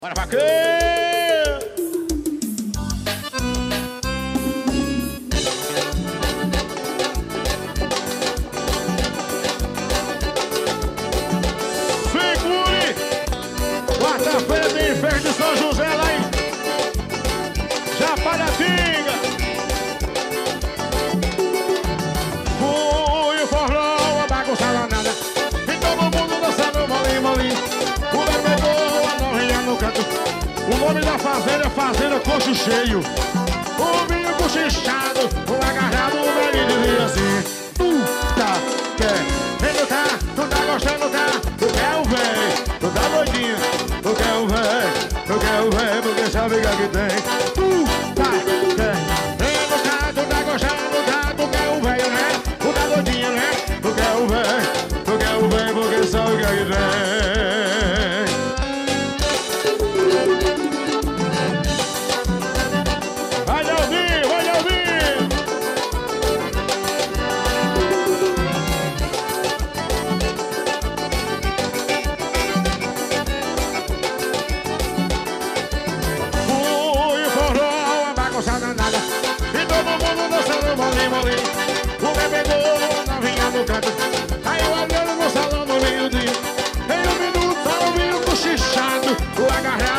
Bora pra quê? Segure! Quarta-feira tem festa de São José lá em Japaratinga. Fui o forró, a bagunça danada. E todo mundo dançando molinho, molinho. O bebedor, a novinha no canto. O nome da fazenda é Fazenda Coxo Cheio. O vinho cochichado, o agarrado, o velho dizia assim: tu tá querendo, tu tá gostando, tu quer o véi, tu tá doidinho, tu quer o véi, porque sabe que aqui tem. Tu tá querendo, tu tá gostando, tu quer o véi, né? Tu tá doidinho, né? Tu quer o véi, porque sabe que aqui tem. E todo mundo dançando molim, o bebedor, a novinha no canto. Aí eu olhando no salão no meio-dia. Em um minuto, o vinho cochichado, o agarrado.